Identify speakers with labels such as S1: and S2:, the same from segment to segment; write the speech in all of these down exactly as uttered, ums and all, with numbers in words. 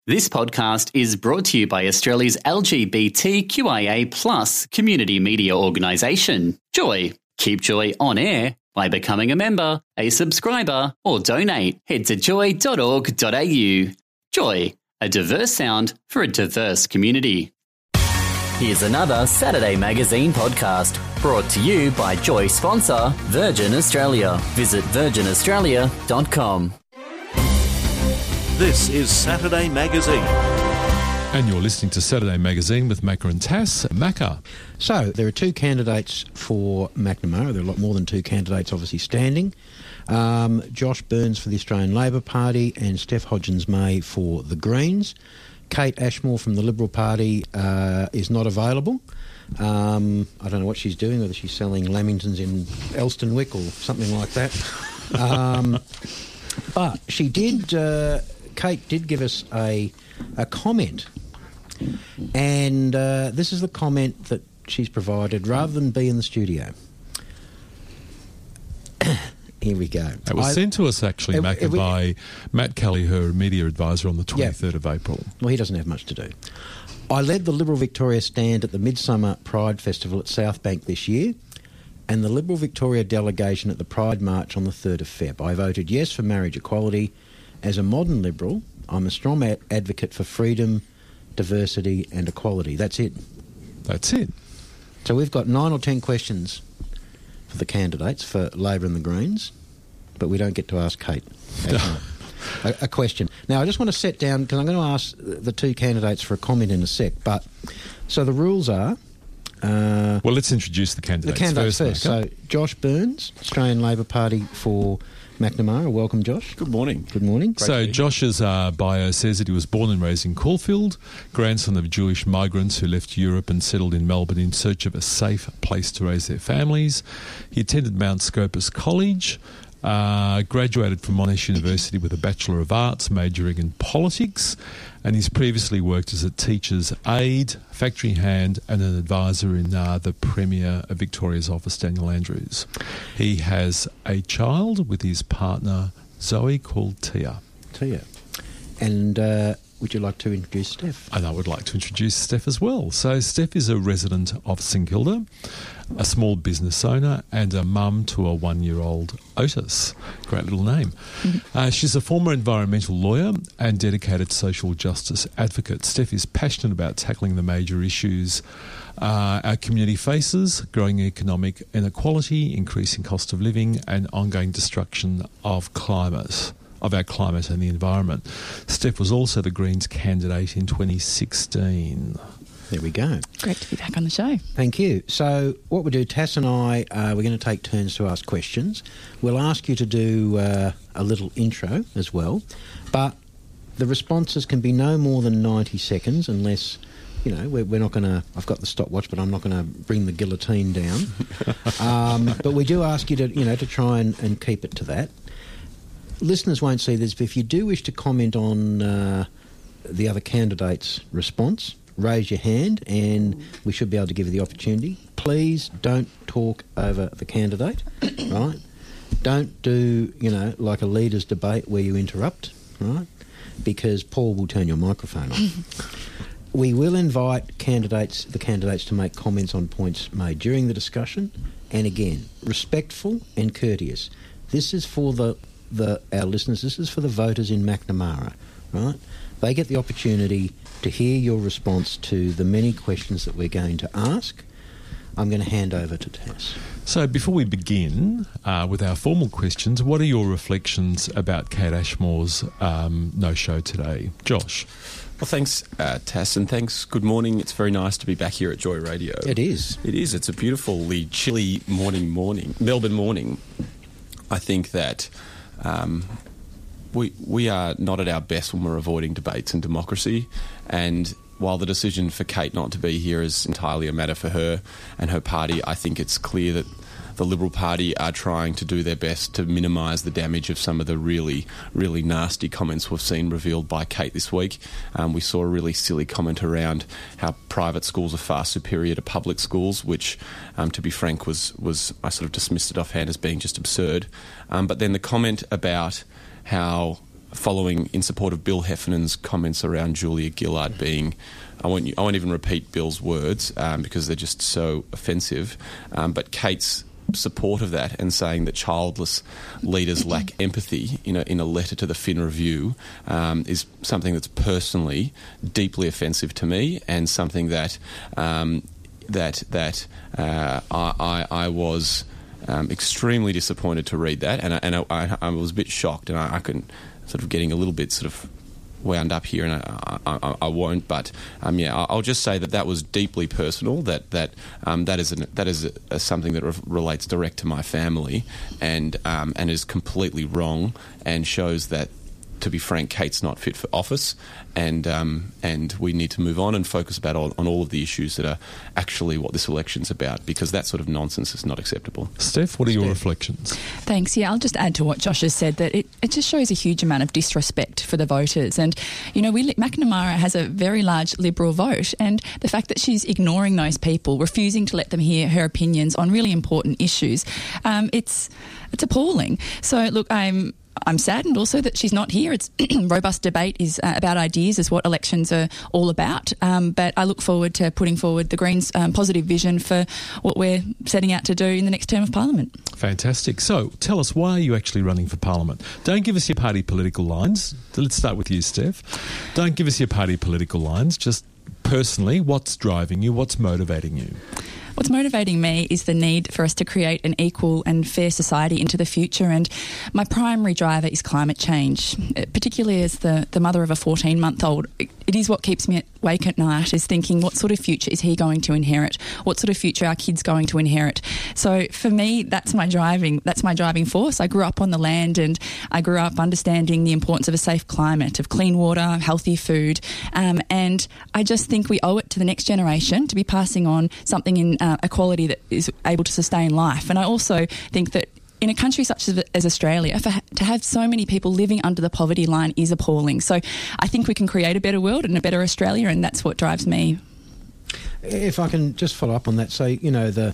S1: This podcast is brought to you by Australia's L G B T Q I A plus community media organisation, Joy. Keep Joy on air by becoming a member, a subscriber, or donate. Head to joy dot org dot a u. Joy, a diverse sound for a diverse community. Here's another Saturday Magazine podcast brought to you by Joy sponsor Virgin Australia. Visit virgin australia dot com.
S2: This is Saturday Magazine.
S3: And you're listening to Saturday Magazine with Macca and Tass. Macca.
S4: So, there are two candidates for McNamara. There are a lot more than two candidates obviously standing. Um, Josh Burns for the Australian Labor Party and Steph Hodgins-May for the Greens. Kate Ashmore from the Liberal Party uh, is not available. Um, I don't know what she's doing, whether she's selling Lamingtons in Elstonwick or something like that. Um, but she did... Uh, Kate did give us a a comment, and uh, this is the comment that she's provided rather than be in the studio. Here we go.
S3: It was I, sent to us actually, it, Macca, it, by Matt Kelly, her media advisor, on the twenty-third yeah. of April.
S4: Well, he doesn't have much to do. I led the Liberal Victoria stand at the Midsummer Pride Festival at Southbank this year, and the Liberal Victoria delegation at the Pride March on the third of February. I voted yes for marriage equality. As a modern Liberal, I'm a strong ad- advocate for freedom, diversity and equality. That's it. That's
S3: it.
S4: So we've got nine or ten questions for the candidates for Labor and the Greens, but we don't get to ask Kate a, a question. Now, I just want to set down, because I'm going to ask the two candidates for a comment in a sec, but so the rules are...
S3: Uh, well, let's introduce the candidates,
S4: the candidates
S3: first.
S4: first. So, Josh Burns, Australian Labor Party for McNamara. Welcome, Josh.
S5: Good morning.
S4: Good morning.
S3: Great so Josh's uh, bio says that he was born and raised in Caulfield, grandson of Jewish migrants who left Europe and settled in Melbourne in search of a safe place to raise their families. He attended Mount Scopus College, uh, graduated from Monash University with a Bachelor of Arts, majoring in politics, and he's previously worked as a teacher's aide, factory hand and an advisor in uh, the Premier of Victoria's office, Daniel Andrews. He has a child with his partner, Zoe, called Tia.
S4: Tia. And uh, would you like to introduce Steph?
S3: And I would like to introduce Steph as well. So Steph is a resident of St Kilda, a small business owner and a mum to a one-year-old Otis. Great little name. Mm-hmm. Uh, she's a former environmental lawyer and dedicated social justice advocate. Steph is passionate about tackling the major issues uh, our community faces: growing economic inequality, increasing cost of living and ongoing destruction of climate. of our climate and the environment. Steph was also the Greens candidate in twenty sixteen.
S4: There we go.
S6: Great to be back on the show.
S4: Thank you. So what we'll do, Tass and I, uh, we're going to take turns to ask questions. We'll ask you to do uh, a little intro as well, but the responses can be no more than ninety seconds unless, you know, we're, we're not going to... I've got the stopwatch, but I'm not going to bring the guillotine down. um, but we do ask you to, you know, to try and, and keep it to that. Listeners won't see this, but if you do wish to comment on uh, the other candidate's response, raise your hand and we should be able to give you the opportunity. Please don't talk over the candidate, right? Don't do, you know, like a leaders' debate where you interrupt, right? Because Paul will turn your microphone off. We will invite candidates, the candidates to make comments on points made during the discussion, and again, respectful and courteous. This is for the The, our listeners, this is for the voters in McNamara, right? They get the opportunity to hear your response to the many questions that we're going to ask. I'm going to hand over to Tass.
S3: So before we begin uh, with our formal questions, what are your reflections about Kate Ashmore's um, no-show today? Josh?
S5: Well, thanks, uh, Tass, and thanks. Good morning. It's very nice to be back here at Joy Radio.
S4: It is.
S5: It is. It's a beautifully chilly morning, morning, Melbourne morning. I think that... Um, we we are not at our best when we're avoiding debates and democracy, and while the decision for Kate not to be here is entirely a matter for her and her party, I think it's clear that the Liberal Party are trying to do their best to minimise the damage of some of the really, really nasty comments we've seen revealed by Kate this week. Um, we saw a really silly comment around how private schools are far superior to public schools, which, um, to be frank, was, was I sort of dismissed it offhand as being just absurd. Um, but then the comment about how following in support of Bill Heffernan's comments around Julia Gillard being, I won't, I won't even repeat Bill's words um, because they're just so offensive, um, but Kate's support of that and saying that childless leaders lack empathy in a, in a letter to the Fin Review um, is something that's personally deeply offensive to me, and something that um, that that uh, I, I, I was um, extremely disappointed to read that, and I, and I, I was a bit shocked, and I, I can sort of getting a little bit sort of wound up here, and I, I, I won't. But um, yeah, I'll just say that that was deeply personal. That that um, that is an, that is a, a something that re- relates direct to my family, and um, and is completely wrong, and shows that, to be frank, Kate's not fit for office, and um, and we need to move on and focus about all, on all of the issues that are actually what this election's about, because that sort of nonsense is not acceptable.
S3: Steph, what are your
S4: Steph.
S3: reflections?
S6: Thanks. Yeah, I'll just add to what Josh has said, that it, it just shows a huge amount of disrespect for the voters. And, you know, we McNamara has a very large Liberal vote, and the fact that she's ignoring those people, refusing to let them hear her opinions on really important issues, um, it's it's appalling. So, look, I'm... I'm saddened also that she's not here. It's robust debate is uh, about ideas is what elections are all about. Um, but I look forward to putting forward the Greens' um, positive vision for what we're setting out to do in the next term of Parliament.
S3: Fantastic. So tell us, why are you actually running for Parliament? Don't give us your party political lines. Let's start with you, Steph. Don't give us your party political lines. Just personally, what's driving you? What's motivating you?
S6: What's motivating me is the need for us to create an equal and fair society into the future, and my primary driver is climate change, particularly as the, the mother of a fourteen-month-old. It is what keeps me awake at night, is thinking, what sort of future is he going to inherit? What sort of future are our kids going to inherit? So for me, that's my driving that's my driving force. I grew up on the land, and I grew up understanding the importance of a safe climate, of clean water, healthy food, um, and I just think we owe it to the next generation to be passing on something in uh, a quality that is able to sustain life. And I also think that in a country such as, as Australia, for, to have so many people living under the poverty line is appalling. So I think we can create a better world and a better Australia, and that's what drives me.
S4: If I can just follow up on that, so you know the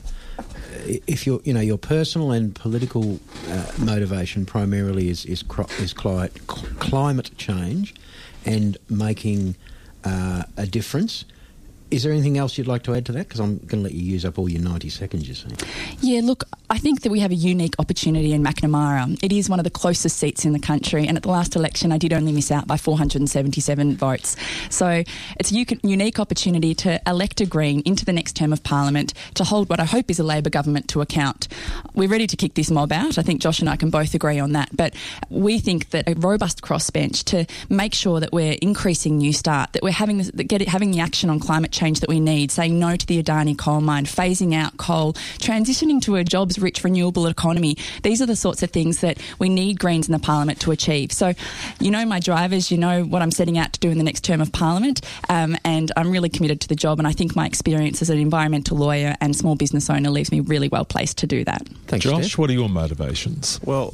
S4: if your you know your personal and political uh, motivation primarily is is cro- is cli- climate change and making uh, a difference. Is there anything else you'd like to add to that? Because I'm going to let you use up all your ninety seconds, you see.
S6: Yeah, look, I think that we have a unique opportunity in McNamara. It is one of the closest seats in the country, and at the last election I did only miss out by four hundred seventy-seven votes. So it's a u- unique opportunity to elect a Green into the next term of Parliament, to hold what I hope is a Labor government to account. We're ready to kick this mob out. I think Josh and I can both agree on that. But we think that a robust crossbench to make sure that we're increasing New Start, that we're having, this, that get it, having the action on climate change that we need, saying no to the Adani coal mine, phasing out coal, transitioning to a jobs-rich renewable economy. These are the sorts of things that we need Greens in the Parliament to achieve. So, you know my drivers, you know what I'm setting out to do in the next term of Parliament, um, and I'm really committed to the job, and I think my experience as an environmental lawyer and small business owner leaves me really well placed to do that.
S4: Thanks,
S3: Josh,
S4: Steph.
S3: what are your motivations?
S5: Well,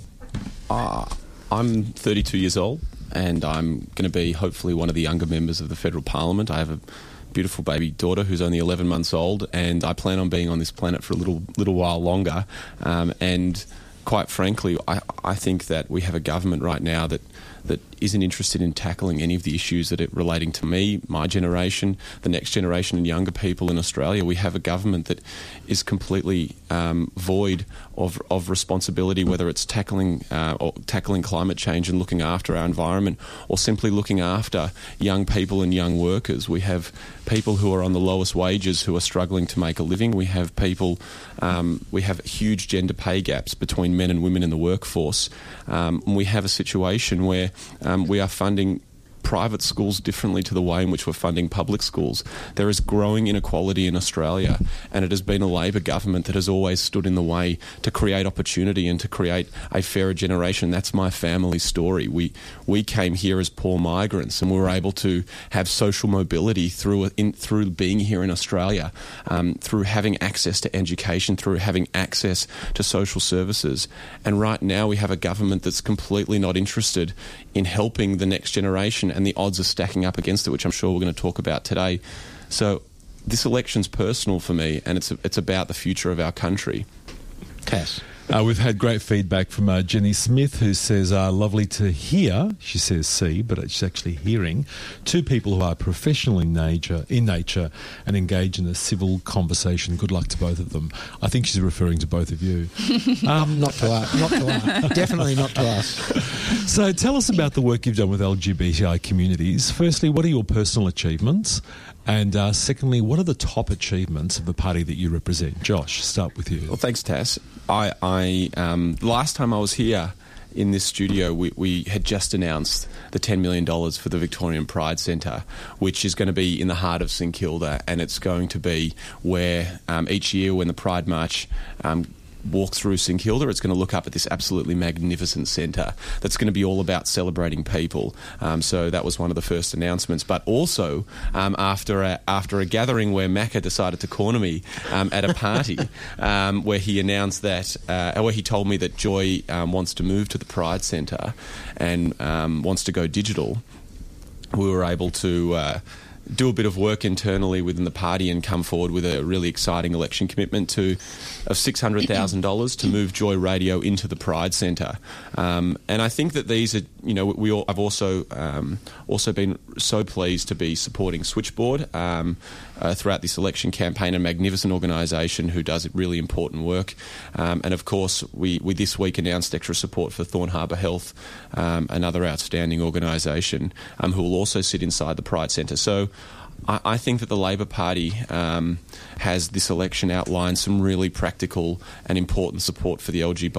S5: uh, I'm thirty-two years old, and I'm going to be hopefully one of the younger members of the Federal Parliament. I have a beautiful baby daughter who's only eleven months old, and I plan on being on this planet for a little little while longer. Um, and quite frankly, I, I think that we have a government right now that that isn't interested in tackling any of the issues that are relating to me, my generation, the next generation and younger people in Australia. We have a government that is completely um, void of, of responsibility, whether it's tackling uh, or tackling climate change and looking after our environment, or simply looking after young people and young workers. We have people who are on the lowest wages who are struggling to make a living. We have people, um, we have huge gender pay gaps between men and women in the workforce. Um, and we have a situation where um, we are funding private schools differently to the way in which we're funding public schools. There is growing inequality in Australia, and it has been a Labor government that has always stood in the way to create opportunity and to create a fairer generation. That's my family's story. We we came here as poor migrants, and we were able to have social mobility through in, through being here in Australia, um, through having access to education, through having access to social services. And right now we have a government that's completely not interested in helping the next generation, and the odds are stacking up against it, which I'm sure we're going to talk about today. So this election's personal for me, and it's it's about the future of our country.
S4: Cass.
S3: Uh, we've had great feedback from uh, Jenny Smith, who says, uh, lovely to hear, she says see, but it's actually hearing, two people who are professional in nature, in nature and engage in a civil conversation. Good luck to both of them. I think she's referring to both of you. Um,
S4: Not to us. Not to us. Definitely not to us.
S3: So tell us about the work you've done with L G B T I communities. Firstly, what are your personal achievements? And uh, secondly, what are the top achievements of the party that you represent? Josh, start with you.
S5: Well, thanks, Tass. I, I um, last time I was here in this studio, we, we had just announced the ten million dollars for the Victorian Pride Centre, which is going to be in the heart of St Kilda, and it's going to be where um, each year when the Pride March um, walk through St Kilda, it's going to look up at this absolutely magnificent centre that's going to be all about celebrating people. Um, so that was one of the first announcements. But also, um, after a, after a gathering where Macca decided to corner me um, at a party, um, where he announced that, uh, where he told me that Joy um, wants to move to the Pride Centre and um, wants to go digital, we were able to Uh, do a bit of work internally within the party and come forward with a really exciting election commitment to of six hundred thousand dollars to move Joy Radio into the Pride Centre. Um, and I think that these are, you know, we all, I've also um, also been so pleased to be supporting Switchboard um, uh, throughout this election campaign, a magnificent organisation who does really important work. Um, and of course, we, we this week announced extra support for Thorn Harbour Health, um, another outstanding organisation um, who will also sit inside the Pride Centre. So I, I think that the Labor Party um, has this election outlined some really practical and important support for the L G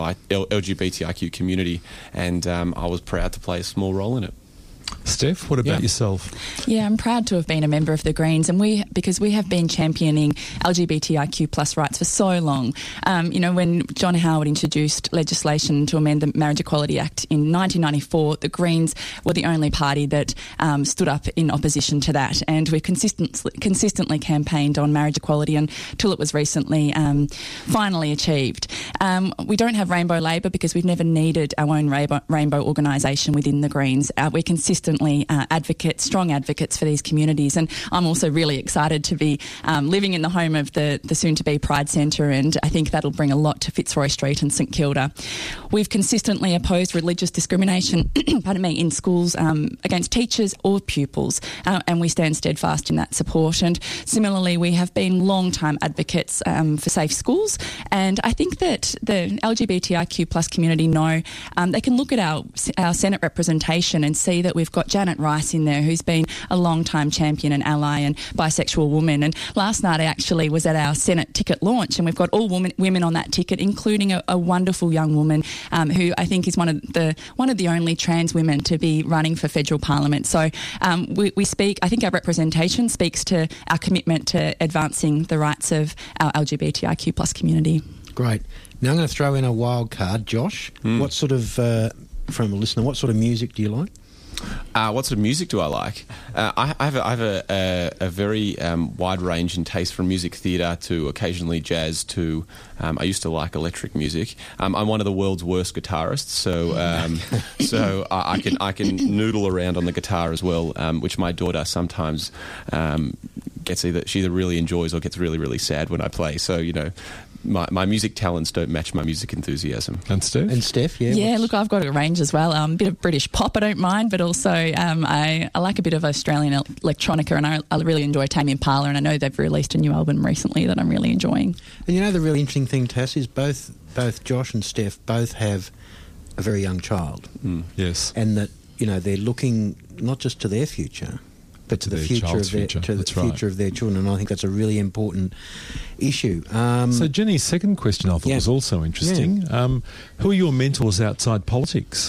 S5: B T I Q community, and um, I was proud to play a small role in it.
S3: Steph, what about
S4: Yeah.
S3: yourself?
S6: Yeah, I'm proud to have been a member of the Greens, and we because we have been championing L G B T I Q plus rights for so long. Um, you know, when John Howard introduced legislation to amend the Marriage Equality Act in nineteen ninety-four, the Greens were the only party that um, stood up in opposition to that, and we consistently consistently campaigned on marriage equality until it was recently um, finally achieved. Um, we don't have Rainbow Labor because we've never needed our own rainbow, rainbow organisation within the Greens. Uh, we're consistently uh, advocates, strong advocates for these communities, and I'm also really excited to be um, living in the home of the, the soon-to-be Pride Centre, and I think that'll bring a lot to Fitzroy Street and St Kilda. We've consistently opposed religious discrimination pardon me, in schools um, against teachers or pupils, uh, and we stand steadfast in that support. And similarly, we have been long-time advocates um, for safe schools, and I think that the L G B T I Q plus community know um, they can look at our, our Senate representation and see that we've got Janet Rice in there, who's been a long-time champion and ally and bisexual woman. And last night I actually was at our Senate ticket launch, and we've got all women, women on that ticket, including a, a wonderful young woman um, who I think is one of the one of the only trans women to be running for federal parliament. So um, we, we speak, I think our representation speaks to our commitment to advancing the rights of our L G B T I Q plus community.
S4: Great. Now I'm going to throw in a wild card. Josh,
S5: Mm.
S4: what sort of, uh, from a listener, what sort of music do you like?
S5: Uh, what sort of music do I like? Uh, I, I have, a, I have a, a, a very um, wide range in taste, from music theatre to occasionally jazz to um, I used to like electric music. Um, I'm one of the world's worst guitarists, so um, so I, I can I can noodle around on the guitar as well, um, which my daughter sometimes um, gets either she either really enjoys or gets really really sad when I play. So you know. My, my music talents don't match my music enthusiasm.
S3: And Steph?
S4: And Steph, yeah?
S6: Yeah,
S4: what's-
S6: look, I've got a range as well. Um, a bit of British pop I don't mind, but also um, I, I like a bit of Australian el- electronica, and I, I really enjoy Tame Impala, and I know they've released a new album recently that I'm really enjoying.
S4: And you know the really interesting thing, Tass, is both both Josh and Steph both have a very young child,
S5: Mm.
S3: Yes.
S4: and that you know they're looking not just to their future, but to,
S3: To
S4: the
S3: their
S4: future
S3: child's
S4: of their
S3: future.
S4: to the
S3: That's right.
S4: future of their children. And I think that's a really important issue. Um,
S3: So Jenny's second question I thought
S4: Yeah.
S3: was also interesting. Um, who are your mentors outside politics?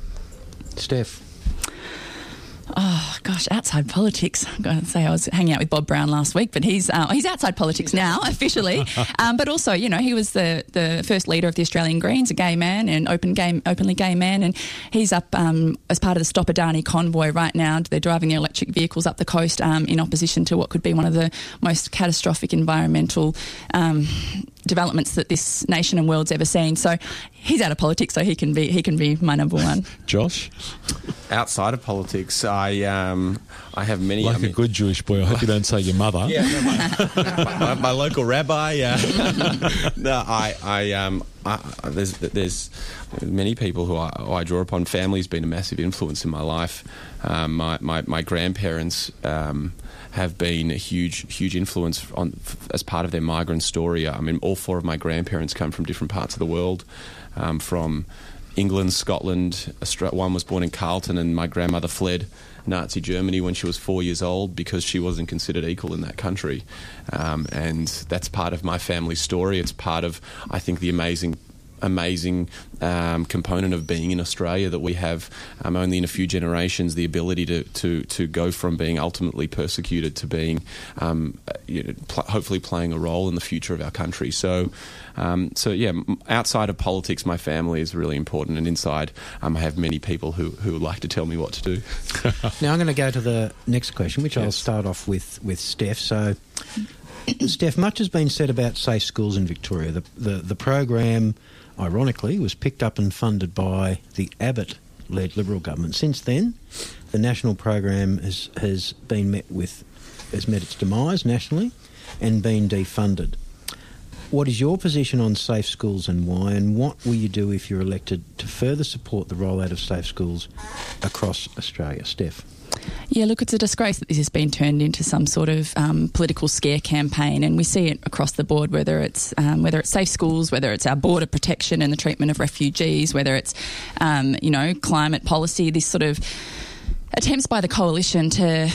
S4: Steph,
S6: Oh gosh, outside politics. I'm going to say I was hanging out with Bob Brown last week, but he's uh, he's outside politics now officially. Um, but also, you know, he was the, the first leader of the Australian Greens, a gay man and open gay, openly gay man, and he's up um, as part of the Stop Adani convoy right now. They're driving their electric vehicles up the coast um, in opposition to what could be one of the most catastrophic environmental Um, developments that this nation and world's ever seen. So he's out of politics, so he can be he can be my number one.
S3: Josh?
S5: Outside of politics, I um, I have many.
S3: Like
S5: I mean,
S3: a good Jewish boy. I hope you don't say your mother.
S5: Yeah, no, my, my, my local rabbi. Uh, no, I, I, um, I, I, there's there's many people who I, who I draw upon. Family's been a massive influence in my life. Um, my, my my grandparents um, have been a huge huge influence on as part of their migrant story. I mean, all four of my grandparents come from different parts of the world, um, from England, Scotland. Australia. One was born in Carlton, and my grandmother fled Nazi Germany when she was four years old because she wasn't considered equal in that country. Um, and that's part of my family's story. It's part of, I think, the amazing amazing um, component of being in Australia, that we have um, only in a few generations the ability to, to, to go from being ultimately persecuted to being um, you know, pl- hopefully playing a role in the future of our country. So um, so yeah, outside of politics, my family is really important, and inside um, I have many people who, who would like to tell me what to do.
S4: Now I'm going to go to the next question, which
S5: Yes.
S4: I'll start off with, with Steph. So Steph, much has been said about safe schools in Victoria. The, the, the program, ironically, was picked up and funded by the Abbott-led Liberal government. Since then, the national program has, has been met with, has met its demise nationally and been defunded. What is your position on safe schools and why, and what will you do if you're elected to further support the rollout of safe schools across Australia? Steph?
S6: Yeah, look, it's a disgrace that this has been turned into some sort of um, political scare campaign, and we see it across the board, whether it's um, whether it's safe schools, whether it's our border protection and the treatment of refugees, whether it's um, you know climate policy. This sort of attempts by the coalition to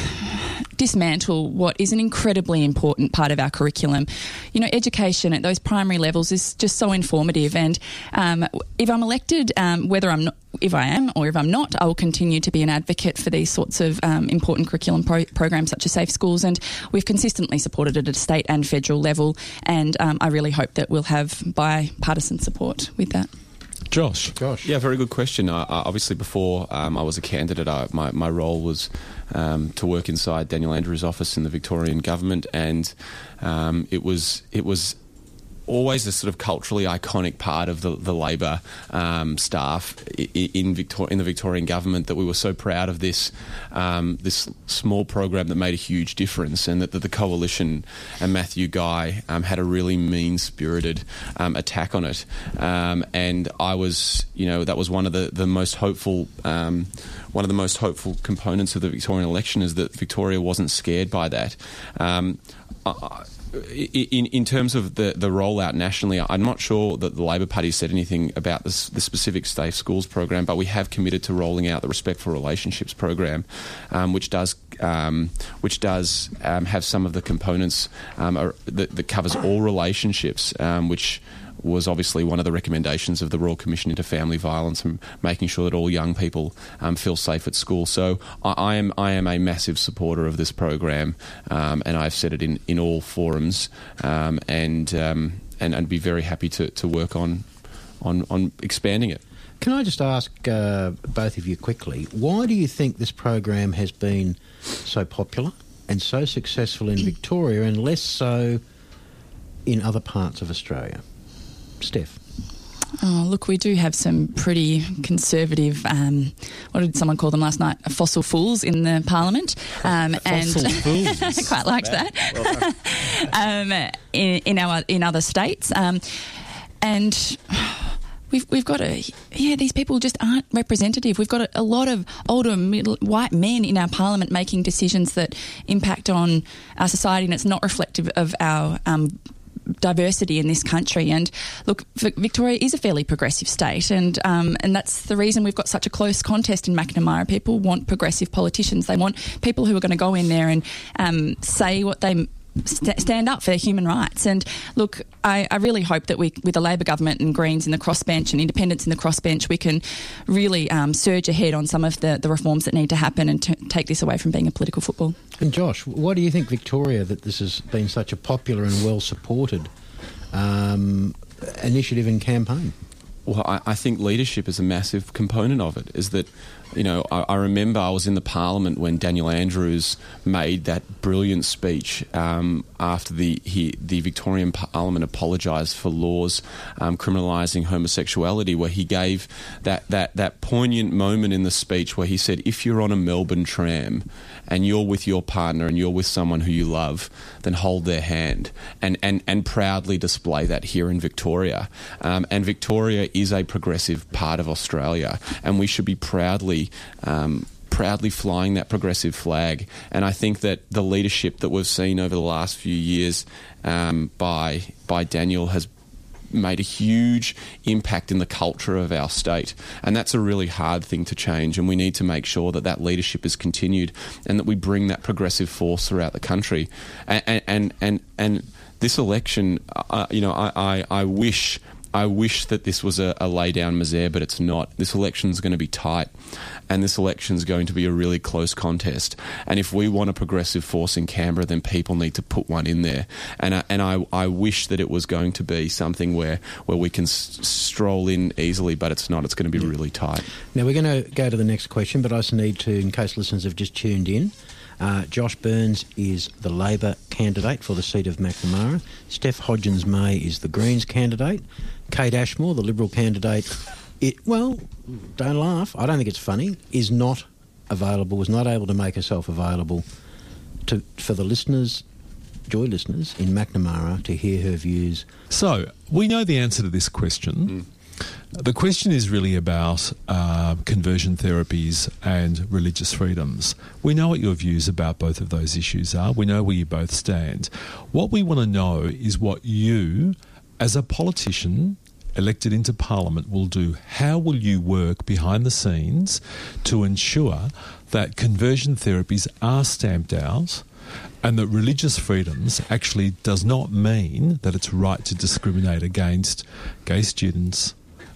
S6: dismantle what is an incredibly important part of our curriculum. You know, education at those primary levels is just so informative, and um, if I'm elected, um, whether I'm not, if I am or if I'm not, I will continue to be an advocate for these sorts of um, important curriculum pro- programs such as Safe Schools, and we've consistently supported it at a state and federal level, and um, I really hope that we'll have bipartisan support with that.
S3: Josh.
S4: Josh?
S5: Yeah, very good question. Uh, obviously, before um, I was a candidate, I, my, my role was um, to work inside Daniel Andrews' office in the Victorian government, and um, it was it was always a sort of culturally iconic part of the, the Labor um, staff in, in, Victor- in the Victorian government, that we were so proud of this um, this small program that made a huge difference, and that, that the coalition and Matthew Guy um, had a really mean-spirited um, attack on it. Um, and I was, you know, that was one of the, the most hopeful um, one of the most hopeful components of the Victorian election, is that Victoria wasn't scared by that. Um, I, In, in terms of the, the rollout nationally, I'm not sure that the Labor Party said anything about this, the specific Safe Schools program, but we have committed to rolling out the Respectful Relationships program, um, which does um, which does um, have some of the components um, are, that, that covers all relationships, um, which was obviously one of the recommendations of the Royal Commission into Family Violence, and making sure that all young people um, feel safe at school. So I, I am I am a massive supporter of this program, um, and I've said it in, in all forums, um, and, um, and I'd be very happy to, to work on, on on expanding it.
S4: Can I just ask uh, both of you quickly, why do you think this program has been so popular and so successful in Victoria and less so in other parts of Australia? Steph?
S6: Oh, look, we do have some pretty conservative, um, what did someone call them last night? Fossil fools in the Parliament. Um,
S3: Fossil
S6: and
S3: fools.
S6: quite liked that. um, in, in, our, in other states. Um, and... We've we've got a yeah. These people just aren't representative. We've got a, a lot of older middle, white men in our parliament making decisions that impact on our society, and it's not reflective of our um, diversity in this country. And look, Victoria is a fairly progressive state, and um, and that's the reason we've got such a close contest in Macnamara. People want progressive politicians. They want people who are going to go in there and um, say what they. St- stand up for their human rights. And look, I, I really hope that we, with the Labor government and Greens in the crossbench and Independents in the crossbench, we can really um, surge ahead on some of the, the reforms that need to happen and t- take this away from being a political football.
S4: And Josh, why do you think, Victoria, that this has been such a popular and well-supported um, initiative and campaign?
S5: Well, I, I think leadership is a massive component of it, is that you know, I, I remember I was in the Parliament when Daniel Andrews made that brilliant speech um, after the he, the Victorian Parliament apologised for laws um, criminalising homosexuality, where he gave that, that, that poignant moment in the speech where he said, if you're on a Melbourne tram and you're with your partner and you're with someone who you love, then hold their hand and, and, and proudly display that here in Victoria. Um, and Victoria is a progressive part of Australia, and we should be proudly um, proudly flying that progressive flag. And I think that the leadership that we've seen over the last few years um, by by Daniel has made a huge impact in the culture of our state, and that's a really hard thing to change, and we need to make sure that that leadership is continued and that we bring that progressive force throughout the country. And and and, and this election, uh, you know, I, I, I wish I wish that this was a, a lay-down misère, but it's not. This election's going to be tight, and this election's going to be a really close contest. And if we want a progressive force in Canberra, then people need to put one in there. And I, and I, I wish that it was going to be something where, where we can s- stroll in easily, but it's not. It's going to be really tight.
S4: Now, we're going to go to the next question, but I just need to, in case listeners have just tuned in, Uh, Josh Burns is the Labor candidate for the seat of Macnamara. Steph Hodgins-May is the Greens candidate. Kate Ashmore, the Liberal candidate, it well, don't laugh, I don't think it's funny, is not available, was not able to make herself available to for the listeners, Joy listeners in Macnamara to hear her views.
S3: So, we know the answer to this question. Mm. The question is really about uh, conversion therapies and religious freedoms. We know what your views about both of those issues are. We know where you both stand. What we want to know is what you, as a politician elected into Parliament, will do. How will you work behind the scenes to ensure that conversion therapies are stamped out and that religious freedoms actually does not mean that it's right to discriminate against gay students,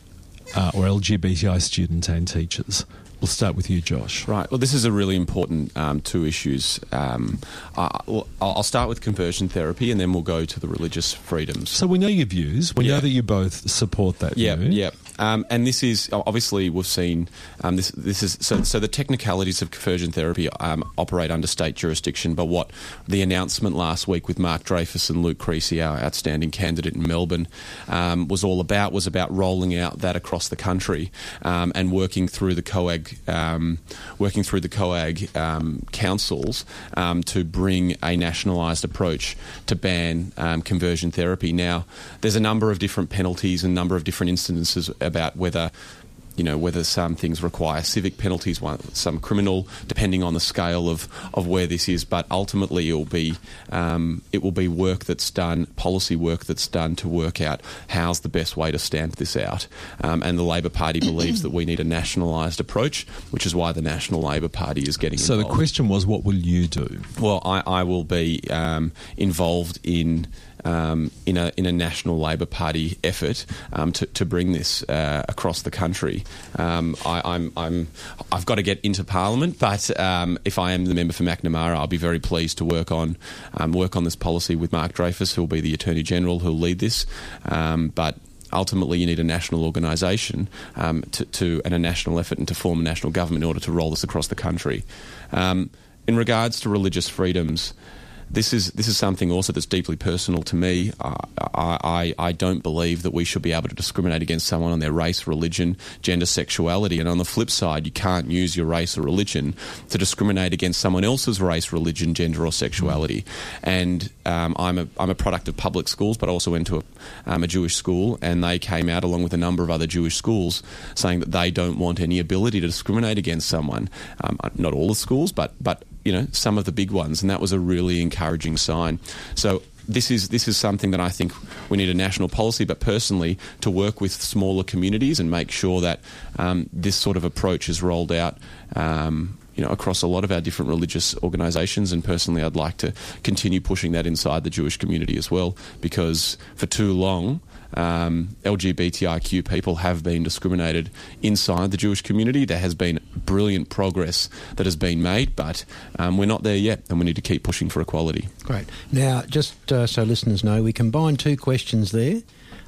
S3: Uh, or L G B T I students and teachers? We'll start with you, Josh.
S5: Right. Well, this is a really important um, two issues. Um, I, well, I'll start with conversion therapy, and then we'll go to the religious freedoms.
S3: So we know your views. We
S5: yeah.
S3: know that you both support that
S5: yeah,
S3: view.
S5: Yeah, um, and this is obviously we've seen um, this. This is so. So the technicalities of conversion therapy um, operate under state jurisdiction. But what the announcement last week with Mark Dreyfus and Luke Creasy, our outstanding candidate in Melbourne, um, was all about was about rolling out that across the country um, and working through the COAG. Um, working through the COAG um, councils um, to bring a nationalised approach to ban um, conversion therapy. Now, there's a number of different penalties and a number of different instances about whether you know, whether some things require civic penalties, some criminal, depending on the scale of, of where this is. But ultimately, it will be um, it will be work that's done, policy work that's done to work out how's the best way to stamp this out. Um, and the Labor Party believes that we need a nationalised approach, which is why the National Labor Party is getting
S3: so
S5: involved.
S3: So the question was, what will you do?
S5: Well, I, I will be um, involved in... Um, in a in a National Labor Party effort um, to to bring this uh, across the country. Um, I, I'm I'm I've got to get into Parliament, but um, if I am the member for Macnamara, I'll be very pleased to work on um, work on this policy with Mark Dreyfus, who will be the Attorney General, who'll lead this. Um, but ultimately, you need a national organisation um, to, to and a national effort and to form a national government in order to roll this across the country. Um, in regards to religious freedoms. This is this is something also that's deeply personal to me. Uh, I, I, I don't believe that we should be able to discriminate against someone on their race, religion, gender, sexuality. And on the flip side, you can't use your race or religion to discriminate against someone else's race, religion, gender or sexuality. And um, I'm a I'm a product of public schools, but I also went to a, um, a Jewish school, and they came out along with a number of other Jewish schools saying that they don't want any ability to discriminate against someone. Um, not all the schools, but but you know, some of the big ones, and that was a really encouraging sign. So this is this is something that I think we need a national policy, but personally to work with smaller communities and make sure that um, this sort of approach is rolled out um, you know, across a lot of our different religious organisations. And personally, I'd like to continue pushing that inside the Jewish community as well, because for too long, Um, L G B T I Q people have been discriminated inside the Jewish community. There has been brilliant progress that has been made, but um, we're not there yet, and we need to keep pushing for equality.
S4: Great. Now, just uh, so listeners know, we combined two questions there.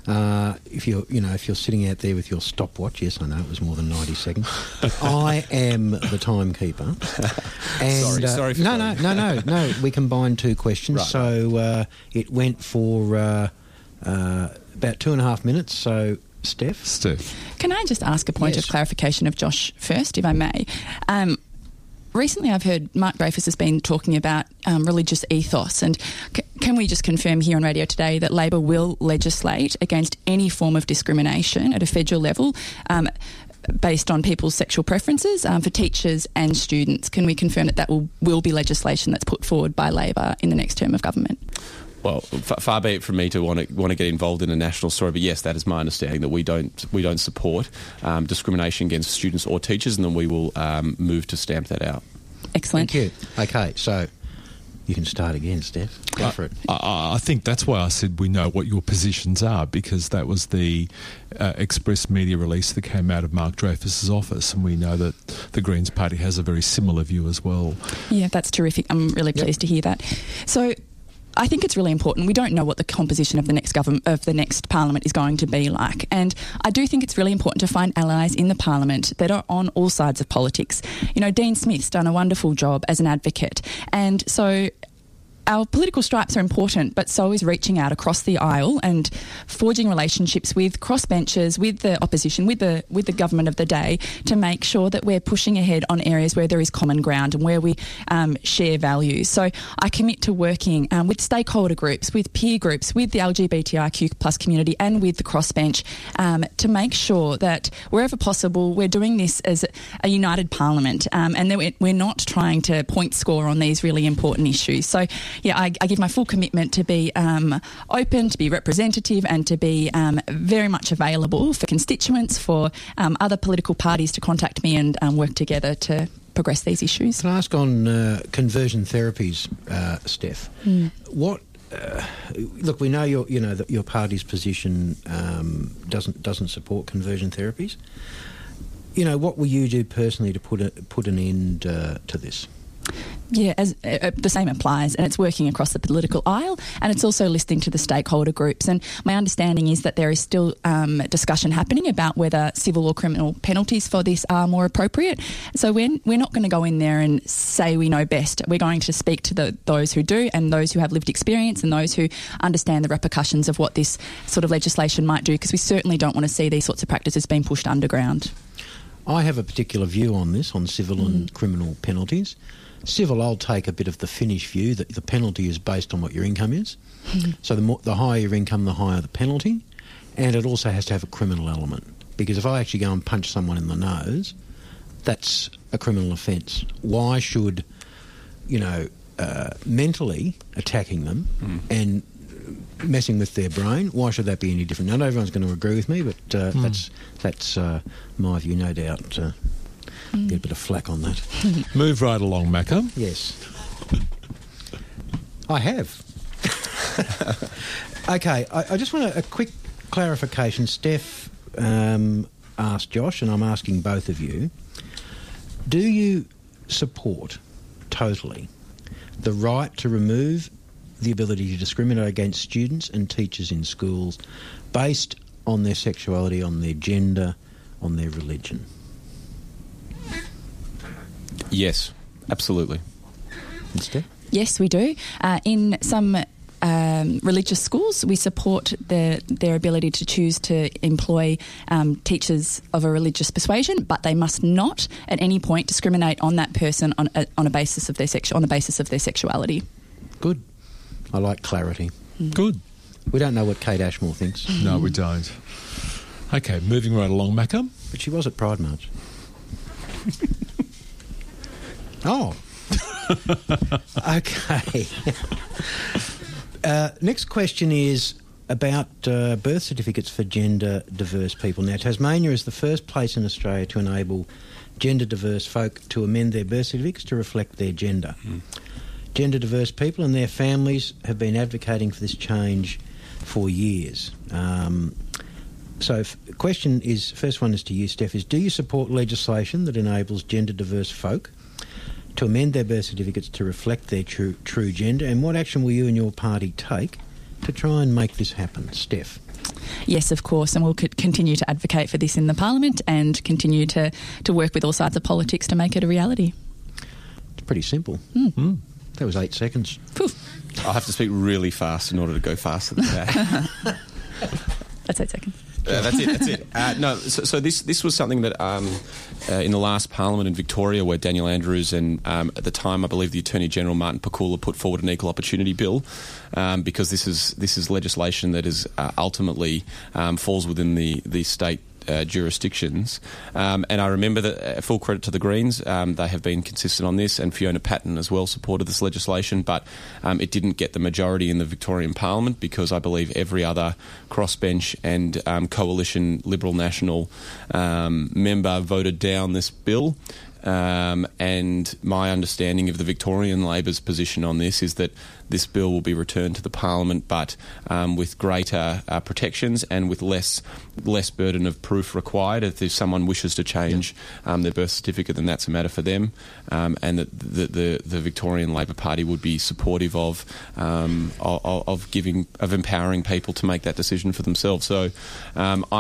S4: Uh, if you're, you know, if you're sitting out there with your stopwatch, yes, I know it was more than ninety seconds. I am the timekeeper. And,
S5: sorry,
S4: uh,
S5: sorry. For
S4: no, no, no, no, no. We combined two questions,
S5: Right.
S4: so uh, it went for uh, uh, about two and a half minutes. So, Steph,
S3: Steph.
S6: Can I just ask a point
S4: Yes.
S6: of clarification of Josh first, if I may? Um, recently I've heard Mark Dreyfus has been talking about um, religious ethos, and c- can we just confirm here on radio today that Labor will legislate against any form of discrimination at a federal level um, based on people's sexual preferences um, for teachers and students? Can we confirm that that will, will be legislation that's put forward by Labor in the next term of government?
S5: Well, f- far be it from me to want to want to get involved in a national story, but yes, that is my understanding that we don't we don't support um, discrimination against students or teachers, and then we will um, move to stamp that out.
S6: Excellent.
S4: thank you. Okay, so you can start again, Steph. Go for it.
S3: I, I think that's why I said we know what your positions are, because that was the uh, express media release that came out of Mark Dreyfus's office, and we know that the Greens Party has a very similar view as well.
S6: Yeah, that's terrific. I'm really pleased to hear that. So I think it's really important. We don't know what the composition of the next government, of the next parliament is going to be like, and I do think it's really important to find allies in the parliament that are on all sides of politics. You know, Dean Smith's done a wonderful job as an advocate, and so our political stripes are important, but so is reaching out across the aisle and forging relationships with crossbenchers, with the opposition, with the with the government of the day, to make sure that we're pushing ahead on areas where there is common ground and where we um, share values. So I commit to working um, with stakeholder groups, with peer groups, with the L G B T I Q plus community and with the crossbench um, to make sure that wherever possible we're doing this as a united parliament um, and that we're, we're not trying to point score on these really important issues. So yeah, I, I give my full commitment to be um, open, to be representative, and to be um, very much available for constituents, for um, other political parties to contact me and um, work together to progress these issues.
S4: Can I ask on uh, conversion therapies, uh, Steph?
S6: Mm.
S4: What? Uh, look, we know your, you know, that your party's position um, doesn't doesn't support conversion therapies. You know, what will you do personally to put a, put an end uh, to this?
S6: Yeah, as uh, the same applies, and it's working across the political aisle, and it's also listening to the stakeholder groups. And my understanding is that there is still um, discussion happening about whether civil or criminal penalties for this are more appropriate. So we're, we're not going to go in there and say we know best. We're going to speak to the, those who do, and those who have lived experience, and those who understand the repercussions of what this sort of legislation might do, because we certainly don't want to see these sorts of practices being pushed underground.
S4: I have a particular view on this, on civil mm. and criminal penalties. Civil, I'll take a bit of the Finnish view that the penalty is based on what your income is. Mm. So the, more, the higher your income, the higher the penalty. And it also has to have a criminal element. Because if I actually go and punch someone in the nose, that's a criminal offence. Why should, you know, uh, mentally attacking them mm. and messing with their brain, why should that be any different? Not everyone's going to agree with me, but uh, mm. that's that's uh, my view, no doubt. Uh, mm. Get a bit of flack on that.
S3: Move right along, Macca.
S4: Yes. I have. Okay, I, I just want a, a quick clarification. Steph um, asked Josh, and I'm asking both of you, do you support totally the right to remove the ability to discriminate against students and teachers in schools based on their sexuality, on their gender, on their religion?
S5: Yes, absolutely.
S4: Steph?
S6: Yes, we do. Uh, in some um, religious schools, we support the, their ability to choose to employ um, teachers of a religious persuasion, but they must not at any point discriminate on that person on a, on a basis of their sexu- on the basis of their sexuality.
S4: Good. I like clarity.
S3: Good.
S4: We don't know what Kate Ashmore thinks.
S3: No, we don't. Okay, moving right along, Macca.
S4: But she was at Pride March. Oh. Okay. uh, next question is about uh, birth certificates for gender diverse people. Now, Tasmania is the first place in Australia to enable gender diverse folk to amend their birth certificates to reflect their gender. Mm. Gender diverse people and their families have been advocating for this change for years. Um, so the question is, first one is to you, Steph, is do you support legislation that enables gender diverse folk to amend their birth certificates to reflect their true, true gender, and what action will you and your party take to try and make this happen? Steph?
S6: Yes, of course, and we'll c- continue to advocate for this in the Parliament and continue to, to work with all sides of politics to make it a reality.
S4: It's pretty simple.
S6: Mm.
S3: Mm.
S4: That was eight seconds.
S6: Phew.
S5: I'll have to speak really fast in order to go faster than that.
S6: That's eight seconds.
S5: Uh, that's it. That's it. Uh, no, so, so this this was something that um, uh, in the last Parliament in Victoria, where Daniel Andrews and um, at the time, I believe the Attorney General Martin Pakula put forward an equal opportunity bill, um, because this is this is legislation that is uh, ultimately um, falls within the the state. Uh, jurisdictions, um, and I remember that, uh, full credit to the Greens, um, they have been consistent on this, and Fiona Patten as well supported this legislation, but um, it didn't get the majority in the Victorian Parliament because I believe every other crossbench and um, coalition Liberal National um, member voted down this bill. Um, and my understanding of the Victorian Labor's position on this is that this bill will be returned to the Parliament, but um, with greater uh, protections and with less less burden of proof required. If there's someone wishes to change um, their birth certificate, then that's a matter for them, um, and that the, the the Victorian Labor Party would be supportive of, um, of of giving of empowering people to make that decision for themselves. So, um, I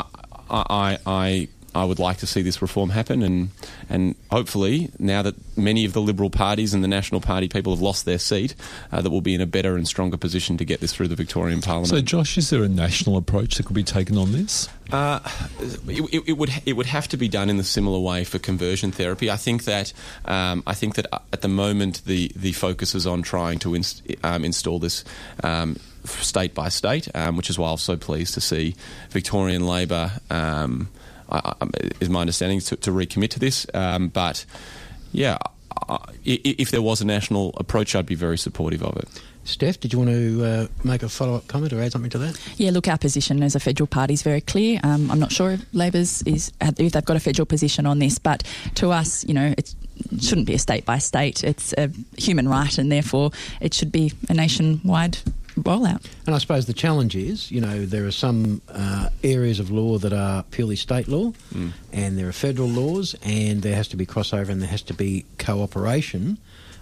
S5: I. I I would like to see this reform happen, and and hopefully now that many of the Liberal parties and the National Party people have lost their seat, uh, that we'll be in a better and stronger position to get this through the Victorian Parliament.
S3: So, Josh, is there a national approach that could be taken on this?
S5: Uh, it, it would it would have to be done in a similar way for conversion therapy. I think that um, I think that at the moment the, the focus is on trying to inst- um, install this. Um, state by state, um, which is why I was so pleased to see Victorian Labor. Um, I, I, is my understanding to, to recommit to this, um, but yeah, I, if there was a national approach, I'd be very supportive of it.
S4: Steph, did you want to uh, make a follow-up comment or add something to that?
S6: Yeah, look, our position as a federal party is very clear. Um, I'm not sure if Labor's is if they've got a federal position on this, but to us, you know, it shouldn't be a state by state. It's a human right, and therefore it should be a nationwide rollout.
S4: And I suppose the challenge is, you know, there are some uh, areas of law that are purely state law, mm. and there are federal laws, and there has to be crossover and there has to be cooperation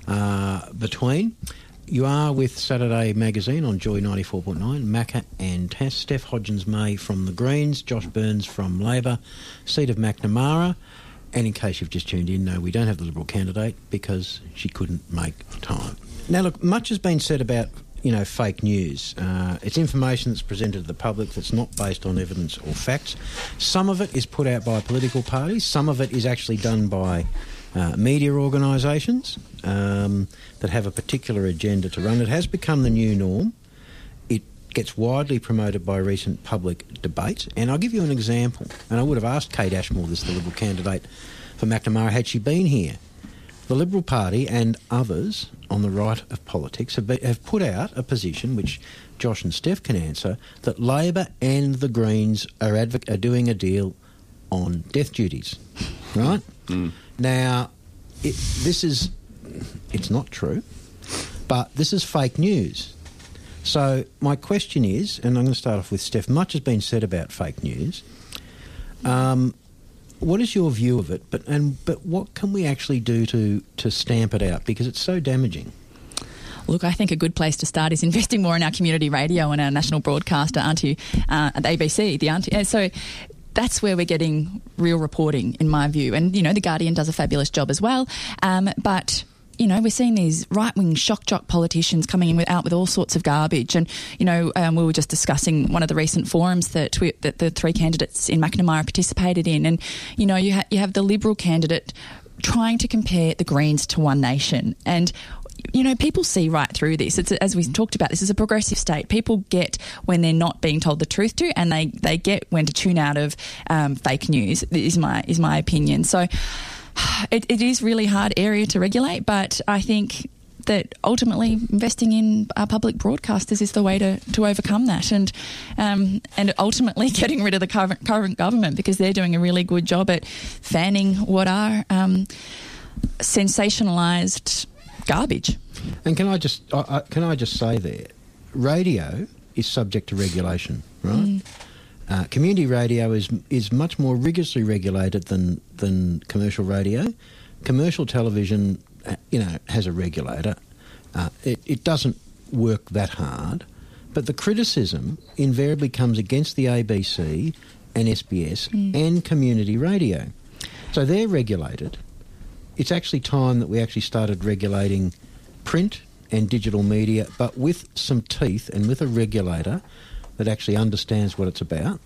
S4: uh, between. You are with Saturday Magazine on Joy ninety-four point nine, Macca and Tass. Steph Hodgins-May from the Greens, Josh Burns from Labor, seat of Macnamara. And in case you've just tuned in, no, we don't have the Liberal candidate because she couldn't make time. Now, look, much has been said about, you know, fake news. Uh, it's information that's presented to the public that's not based on evidence or facts. Some of it is put out by political parties. Some of it is actually done by uh, media organisations um, that have a particular agenda to run. It has become the new norm. It gets widely promoted by recent public debate. And I'll give you an example. And I would have asked Kate Ashmore, this the Liberal candidate for Macnamara, had she been here. The Liberal Party and others on the right of politics have, be, have put out a position, which Josh and Steph can answer, that Labor and the Greens are, advo- are doing a deal on death duties, right? Mm. Now, it, this is, it's not true, but this is fake news. So my question is, and I'm going to start off with Steph, much has been said about fake news. Um... What is your view of it? But and but what can we actually do to, to stamp it out? Because it's so damaging.
S6: Look, I think a good place to start is investing more in our community radio and our national broadcaster, Auntie, uh, at A B C, the Auntie. So that's where we're getting real reporting, in my view. And, you know, The Guardian does a fabulous job as well. Um, but... You know, we're seeing these right-wing shock-jock politicians coming in with, out with all sorts of garbage. And, you know, um, we were just discussing one of the recent forums that, we, that the three candidates in Macnamara participated in. And, you know, you, ha- you have the Liberal candidate trying to compare the Greens to One Nation. And, you know, people see right through this. It's, as we talked about, this is a progressive state. People get when they're not being told the truth to, and they, they get when to tune out of um, fake news, is my, is my opinion. So... It, it is really hard area to regulate, but I think that ultimately investing in our public broadcasters is the way to, to overcome that, and um, and ultimately getting rid of the current, current government, because they're doing a really good job at fanning what are um, sensationalised garbage.
S4: And can I just I, I, can I just say there, radio is subject to regulation, right? Mm. Uh, community radio is is much more rigorously regulated than than commercial radio. Commercial television, uh, you know, has a regulator. Uh, it, it doesn't work that hard, but the criticism invariably comes against the A B C and S B S mm. and community radio. So they're regulated. It's actually time that we actually started regulating print and digital media, but with some teeth and with a regulator that actually understands what it's about.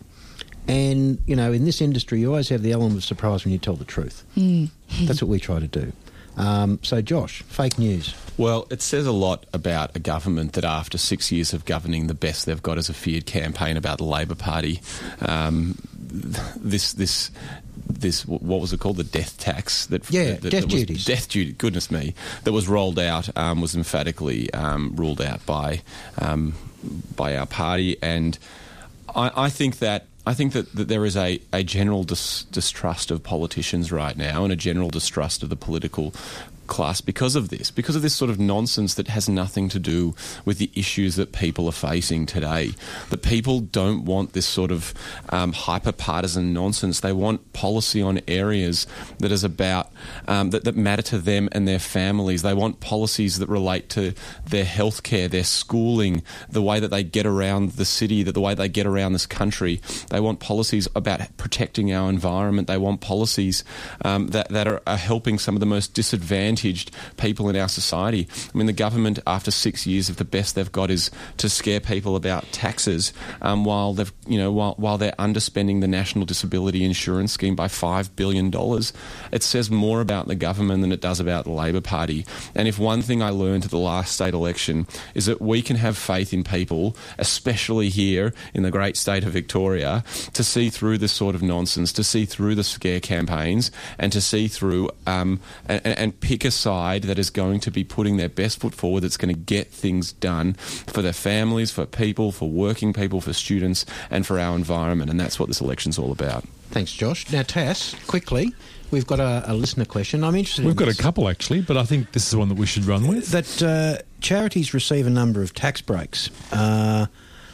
S4: And, you know, in this industry, you always have the element of surprise when you tell the truth. Mm. That's what we try to do. Um, so, Josh, fake news.
S5: Well, it says a lot about a government that after six years of governing, the best they've got is a feared campaign about the Labor Party. Um, this, this, this, what was it called? The death tax. That,
S4: yeah,
S5: that, that,
S4: death
S5: that was,
S4: duties.
S5: Death duty, goodness me, that was rolled out, um, was emphatically um, ruled out by, um, by our party. And I, I think that I think that, that there is a, a general dis- distrust of politicians right now and a general distrust of the political class because of this, because of this sort of nonsense that has nothing to do with the issues that people are facing today. That people don't want this sort of um, hyper-partisan nonsense. They want policy on areas that is about, um, that, that matter to them and their families. They want policies that relate to their healthcare, their schooling, the way that they get around the city, that the way they get around this country. They want policies about protecting our environment. They want policies um, that, that are, are helping some of the most disadvantaged people in our society. I mean, the government, after six years, if the best they've got is to scare people about taxes, um, while they've, you know, while while they're underspending the National Disability Insurance Scheme by five billion dollars, it says more about the government than it does about the Labor Party. And if one thing I learned at the last state election is that we can have faith in people, especially here in the great state of Victoria, to see through this sort of nonsense, to see through the scare campaigns, and to see through um, and, and pick a side that is going to be putting their best foot forward, that's going to get things done for their families, for people, for working people, for students, and for our environment. And that's what this election's all about.
S4: Thanks, Josh. Now, Tass, quickly, we've got a, a listener question. I'm interested
S3: We've
S4: in
S3: got
S4: this.
S3: a couple, actually, but I think this is one that we should run with.
S4: That uh, charities receive a number of tax breaks. Uh,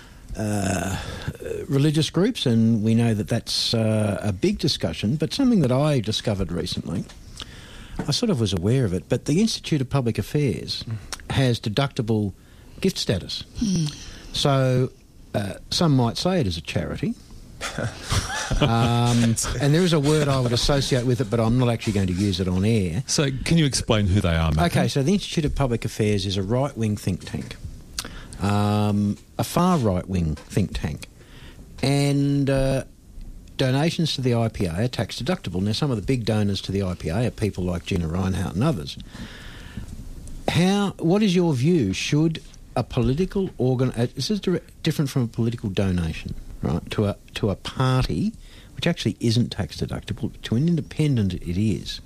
S4: uh, religious groups, and we know that that's uh, a big discussion, but something that I discovered recently, I sort of was aware of it, but the Institute of Public Affairs has deductible gift status. Mm. So uh, some might say it is a charity. um, and there is a word I would associate with it, but I'm not actually going to use it on air.
S3: So can you explain who they are, Matt?
S4: Okay, so the Institute of Public Affairs is a right-wing think tank, um, a far right-wing think tank. And uh, donations to the I P A are tax deductible. Now, some of the big donors to the I P A are people like Gina Reinhardt and others. How? What is your view? Should a political organ? Uh, this is direct, different from a political donation, right? To a to a party, which actually isn't tax deductible. To an independent, it is.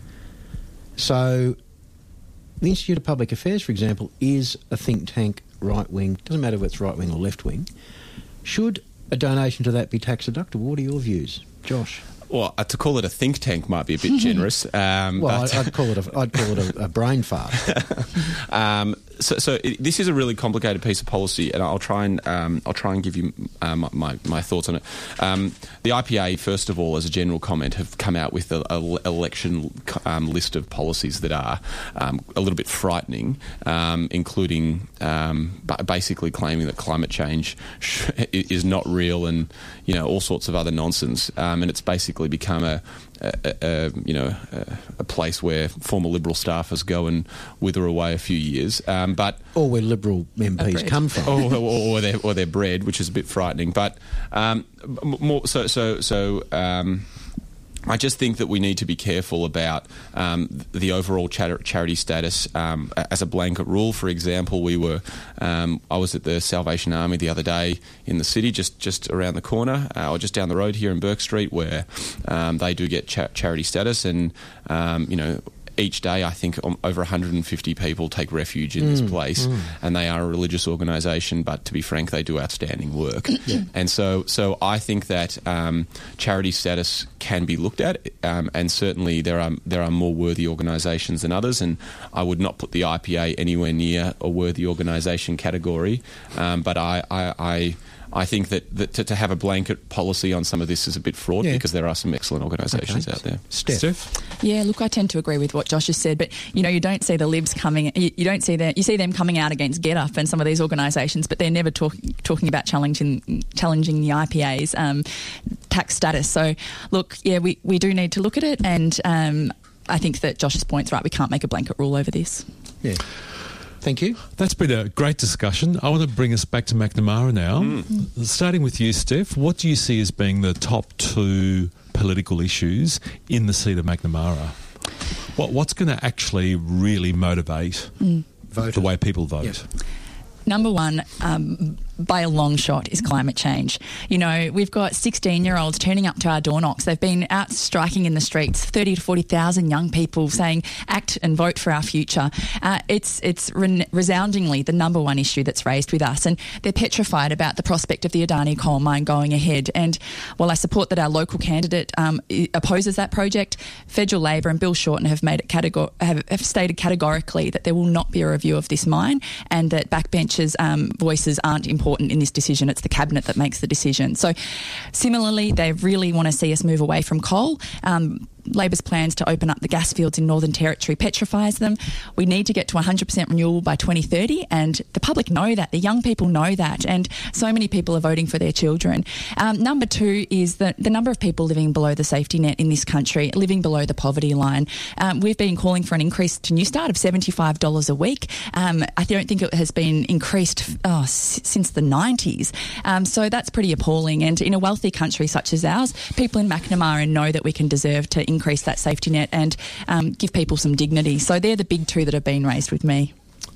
S4: So, the Institute of Public Affairs, for example, is a think tank, right wing. Doesn't matter if it's right wing or left wing. Should a donation to that be tax deductible? What are your views, Josh?
S5: Well, uh, to call it a think tank might be a bit generous. Um,
S4: well,
S5: but
S4: I'd, I'd call it a, I'd call it a, a brain fart.
S5: um, so, so it, this is a really complicated piece of policy, and I'll try and um, I'll try and give you um, my my thoughts on it. Um, the I P A, first of all, as a general comment, have come out with an election um, list of policies that are um, a little bit frightening, um, including um, basically claiming that climate change is not real, and you know all sorts of other nonsense, um, and it's basically become a, a, a you know a, a place where former Liberal staffers go and wither away a few years. Um, but
S4: or where Liberal M Ps come from,
S5: or, or, or, their, or their bread, which is a bit frightening. But um, more so, so, so. Um, I just think that we need to be careful about um, the overall char- charity status um, as a blanket rule. For example, we were um, I was at the Salvation Army the other day in the city, just, just around the corner, uh, or just down the road here in Burke Street, where um, they do get cha- charity status, and um, you know. Each day, I think over one hundred fifty people take refuge in mm, this place, mm. and they are a religious organisation. But to be frank, they do outstanding work. Yeah. And so, so I think that um, charity status can be looked at, um, and certainly there are there are more worthy organisations than others, and I would not put the I P A anywhere near a worthy organisation category. Um, but I, I, I I think that, that to, to have a blanket policy on some of this is a bit fraught
S4: Yeah.
S5: because there are some excellent organisations
S4: Okay.
S5: out there.
S4: Steph.
S3: Steph?
S6: Yeah, look, I tend to agree with what Josh has said, but you know, you don't see the Libs coming. You, you don't see them. You see them coming out against GetUp and some of these organisations, but they're never talk, talking about challenging challenging the I P A's um, tax status. So, look, yeah, we, we do need to look at it, and um, I think that Josh's point's right. We can't make a blanket rule over this.
S4: Yeah. Thank you.
S3: That's been a great discussion. I want to bring us back to Macnamara now. Mm. Starting with you, Steph, what do you see as being the top two political issues in the seat of Macnamara? What, what's going to actually really motivate mm. the way people vote?
S4: Yes.
S6: Number one, um, by a long shot, is climate change. You know, we've got sixteen-year-olds turning up to our door knocks. They've been out striking in the streets, thirty to forty thousand young people saying, act and vote for our future. Uh, it's it's re- resoundingly the number one issue that's raised with us, and they're petrified about the prospect of the Adani coal mine going ahead. And while I support that our local candidate um, opposes that project, Federal Labor and Bill Shorten have made it categor- have, have stated categorically that there will not be a review of this mine, and that backbenchers' um, voices aren't important in this decision. It's the Cabinet that makes the decision. So similarly, they really want to see us move away from coal. Um, Labor's plans to open up the gas fields in Northern Territory petrifies them. We need to get to one hundred percent renewable by twenty thirty, and the public know that. The young people know that, and so many people are voting for their children. Um, number two is the, the number of people living below the safety net in this country, living below the poverty line. Um, we've been calling for an increase to Newstart of seventy-five dollars a week. Um, I don't think it has been increased oh, s- since the nineties. Um, so that's pretty appalling. And in a wealthy country such as ours, people in Macnamara know that we can deserve to increase that safety net and um, give people some dignity. So they're the big two that have been raised with me.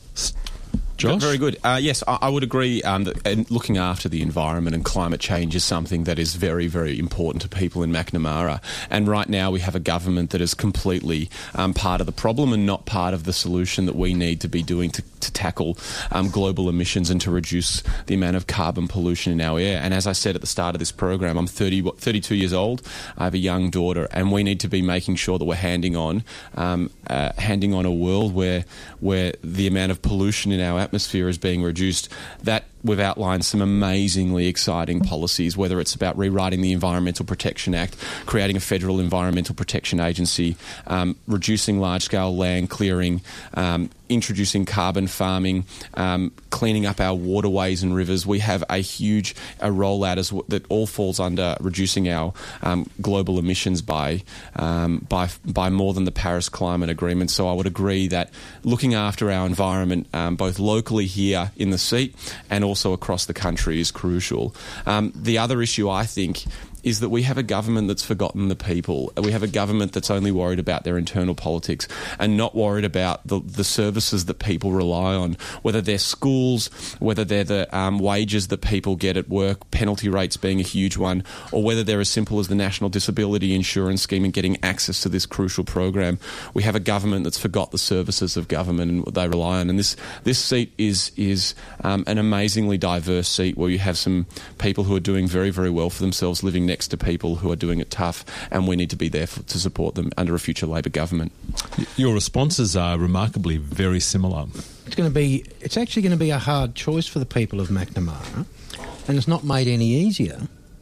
S3: Josh?
S5: Very good. Uh, yes, I, I would agree um, that and looking after the environment and climate change is something that is very, very important to people in Macnamara. And right now we have a government that is completely um, part of the problem and not part of the solution that we need to be doing to, to tackle um, global emissions and to reduce the amount of carbon pollution in our air. And as I said at the start of this program, I'm thirty, thirty-two years old. I have a young daughter, and we need to be making sure that we're handing on, um, uh, handing on a world where where the amount of pollution in our atmosphere is being reduced. That we've outlined some amazingly exciting policies, whether it's about rewriting the Environmental Protection Act, creating a federal environmental protection agency, um, reducing large-scale land clearing, um, introducing carbon farming, um, cleaning up our waterways and rivers. We have a huge a rollout as w- that all falls under reducing our um, global emissions by um, by by more than the Paris Climate Agreement. So I would agree that looking after our environment, um, both locally here in the seat and also across the country, is crucial. Um, the other issue, I think, is that we have a government that's forgotten the people. We have a government that's only worried about their internal politics and not worried about the, the services that people rely on, whether they're schools, whether they're the um, wages that people get at work, penalty rates being a huge one, or whether they're as simple as the National Disability Insurance Scheme and getting access to this crucial program. We have a government that's forgot the services of government and what they rely on. And this, this seat is, is um, an amazingly diverse seat where you have some people who are doing very, very well for themselves, living next to people who are doing it tough, and we need to be there for, to support them under a future Labor government.
S3: Your responses are remarkably very similar.
S4: It's going to be. It's actually going to be a hard choice for the people of Macnamara, and it's not made any easier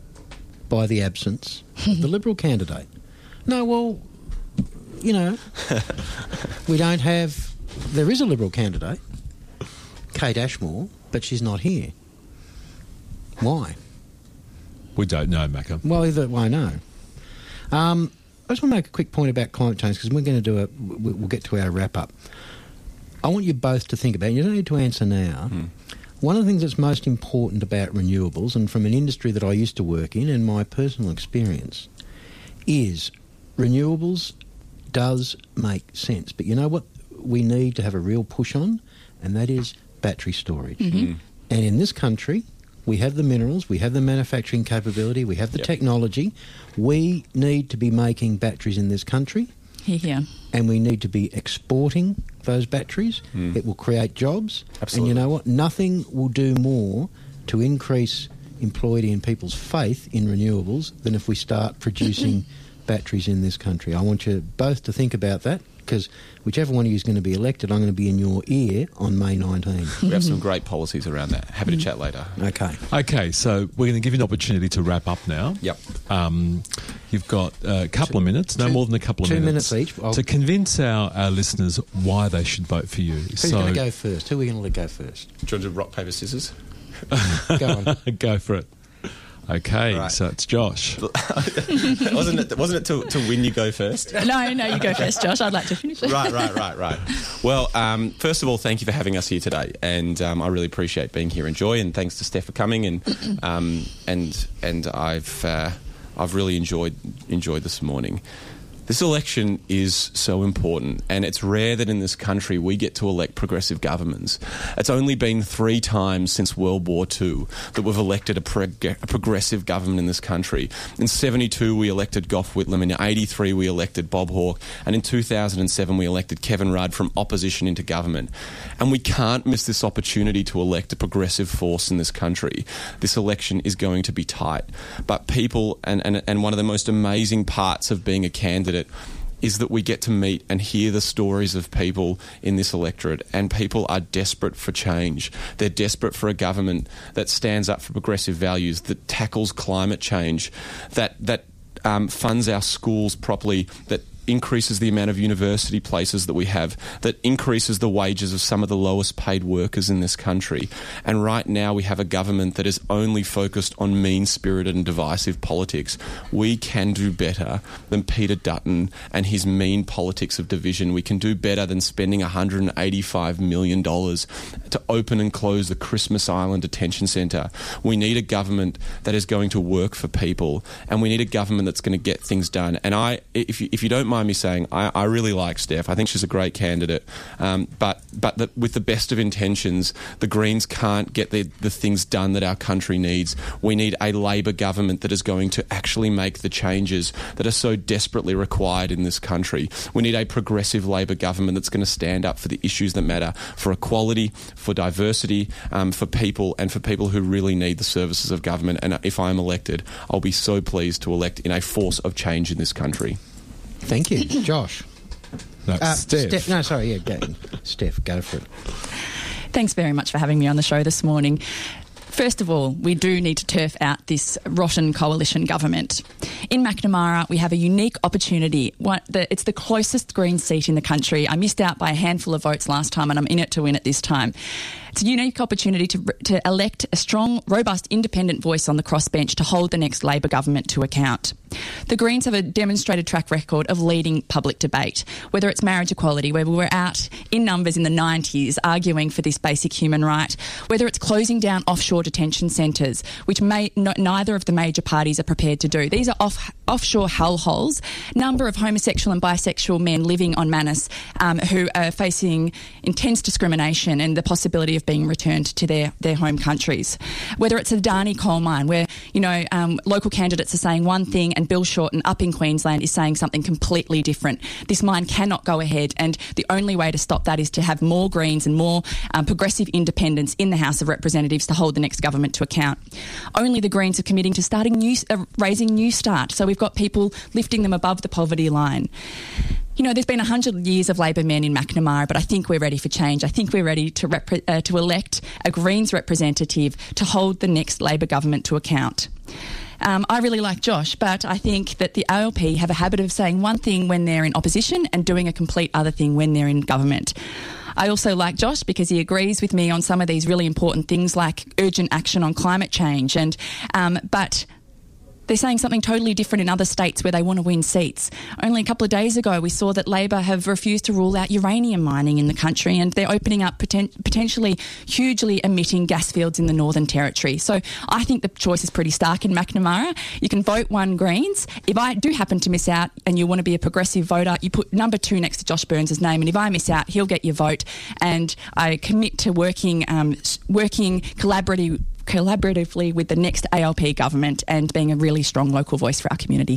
S4: by the absence of the Liberal candidate. No, well, you know, we don't have. There is a Liberal candidate, Kate Ashmore, but she's not here. Why?
S3: We don't know, Macca.
S4: Well, either way, no. Um, I just want to make a quick point about climate change because we're going to do a. We'll get to our wrap up. I want you both to think about it. You don't need to answer now. Hmm. One of the things that's most important about renewables, and from an industry that I used to work in and my personal experience, is renewables does make sense. But you know what we need to have a real push on, and that is battery storage. Mm-hmm. And in this country, we have the minerals, we have the manufacturing capability, we have the yep. technology. We need to be making batteries in this country.
S6: Here, here.
S4: And we need to be exporting those batteries. Mm. It will create jobs.
S5: Absolutely.
S4: And you know what? Nothing will do more to increase employee and people's faith in renewables than if we start producing batteries in this country. I want you both to think about that, because whichever one of you is going to be elected, I'm going to be in your ear on May nineteenth.
S5: We have some great policies around that. Happy to chat later.
S4: Okay.
S3: Okay, so we're going to give you an opportunity to wrap up now.
S5: Yep.
S3: Um, you've got a couple of minutes, no
S4: two-
S3: more than a couple of
S4: two
S3: minutes.
S4: minutes each. I'll-
S3: To convince our, our listeners why they should vote for you.
S4: Who's
S3: so
S4: going to go first? Who are we going to let go first?
S5: Do you want to do rock, paper, scissors?
S4: Go on.
S3: go for it. Okay,
S5: Right.
S3: so it's Josh.
S5: wasn't it? Wasn't it to, to win you go first?
S6: No, no, you go first, Josh. I'd like to finish it.
S5: Right, right, right, right. Well, um, first of all, thank you for having us here today, and um, I really appreciate being here. Enjoy, and thanks to Steph for coming, and um, and and I've uh, I've really enjoyed enjoyed this morning. This election is so important, and it's rare that in this country we get to elect progressive governments. It's only been three times since World War Two that we've elected a, prog- a progressive government in this country. In seventy-two we elected Gough Whitlam, in eighty-three we elected Bob Hawke, and in two thousand seven we elected Kevin Rudd from opposition into government. And we can't miss this opportunity to elect a progressive force in this country. This election is going to be tight. But people, and, and, and one of the most amazing parts of being a candidate is that we get to meet and hear the stories of people in this electorate, and people are desperate for change. They're desperate for a government that stands up for progressive values, that tackles climate change, that that um, funds our schools properly, that increases the amount of university places that we have, that increases the wages of some of the lowest paid workers in this country. And right now we have a government that is only focused on mean-spirited and divisive politics. We can do better than Peter Dutton and his mean politics of division. We can do better than spending one hundred eighty-five million dollars to open and close the Christmas Island Detention Centre. We need a government that is going to work for people, and we need a government that's going to get things done. And I, if you, if you don't mind me saying, I, I really like Steph. I think she's a great candidate. Um, but but the, with the best of intentions, the Greens can't get the, the things done that our country needs. We need a Labor government that is going to actually make the changes that are so desperately required in this country. We need a progressive Labor government that's going to stand up for the issues that matter, for equality, for diversity, um, for people, and for people who really need the services of government. And if I'm elected, I'll be so pleased to elect in a force of change in this country.
S4: Thank you. Josh.
S3: No,
S4: Uh,
S3: Steph.
S4: Steph. No, sorry, yeah, go. Steph, go for it.
S6: Thanks very much for having me on the show this morning. First of all, we do need to turf out this rotten coalition government. In Macnamara, we have a unique opportunity. One, the, it's the closest Green seat in the country. I missed out by a handful of votes last time, and I'm in it to win it this time. It's a unique opportunity to, to elect a strong, robust, independent voice on the crossbench to hold the next Labor government to account. The Greens have a demonstrated track record of leading public debate, whether it's marriage equality, where we were out in numbers in the nineties arguing for this basic human right, whether it's closing down offshore detention centres, which may, no, neither of the major parties are prepared to do. These are off, offshore hellholes. Number of homosexual and bisexual men living on Manus um, who are facing intense discrimination and the possibility of being returned to their, their home countries. Whether it's a Adani coal mine, where, you know, um, local candidates are saying one thing and Bill Shorten up in Queensland is saying something completely different. This mine cannot go ahead, and the only way to stop that is to have more Greens and more um, progressive independents in the House of Representatives to hold the next government to account. Only the Greens are committing to starting new, uh, raising New Start, so we've got people lifting them above the poverty line. You know, there's been one hundred years of Labor men in Macnamara, but I think we're ready for change. I think we're ready to repre- uh, to elect a Greens representative to hold the next Labor government to account. Um, I really like Josh, but I think that the A L P have a habit of saying one thing when they're in opposition and doing a complete other thing when they're in government. I also like Josh because he agrees with me on some of these really important things like urgent action on climate change, and um, but they're saying something totally different in other states where they want to win seats. Only a couple of days ago, we saw that Labor have refused to rule out uranium mining in the country, and they're opening up poten- potentially hugely emitting gas fields in the Northern Territory. So I think the choice is pretty stark in Macnamara. You can vote one Greens. If I do happen to miss out and you want to be a progressive voter, you put number two next to Josh Burns' name, and if I miss out, he'll get your vote. And I commit to working, um, working collaboratively collaboratively with the next A L P government and being a really strong local voice for our community.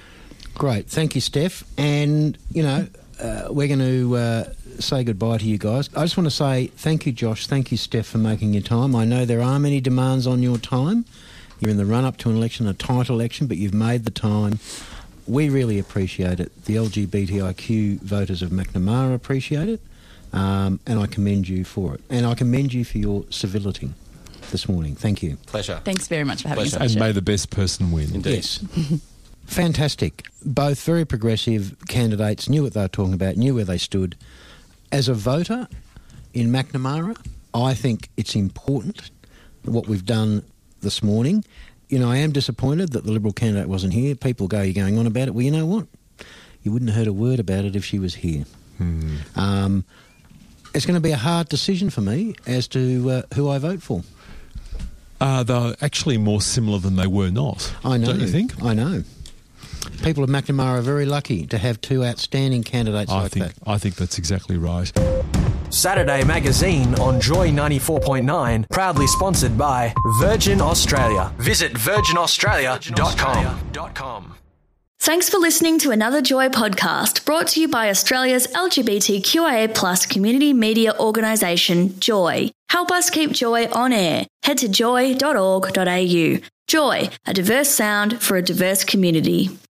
S4: Great. Thank you, Steph. And, you know, uh, we're going to uh, say goodbye to you guys. I just want to say thank you, Josh. Thank you, Steph, for making your time. I know there are many demands on your time. You're in the run-up to an election, a tight election, but you've made the time. we really appreciate it. The L G B T I Q voters of Macnamara appreciate it, um, and I commend you for it. And I commend you for your civility this morning. Thank you.
S5: Pleasure.
S6: Thanks very much for having
S5: Pleasure.
S6: us on the
S3: And
S6: show.
S3: may the best person win.
S5: Indeed.
S4: Yes. Fantastic. Both very progressive candidates, knew what they were talking about, knew where they stood. As a voter in Macnamara, I think it's important what we've done this morning. You know, I am disappointed that the Liberal candidate wasn't here. People go, you're going on about it. Well, you know what? You wouldn't have heard a word about it if she was here.
S3: Hmm.
S4: Um, it's going to be a hard decision for me as to uh, who I vote for.
S3: Uh, they're actually more similar than they were not.
S4: I know.
S3: Don't you think?
S4: I know. People of Macnamara are very lucky to have two outstanding candidates
S3: I
S4: like
S3: think
S4: that.
S3: I think that's exactly right.
S7: Saturday Magazine on Joy ninety-four point nine, proudly sponsored by Virgin Australia. Visit virgin australia dot com.
S8: Thanks for listening to another Joy podcast brought to you by Australia's L G B T Q I A plus community media organisation, Joy. Help us keep Joy on air. Head to joy dot org dot a u. Joy, a diverse sound for a diverse community.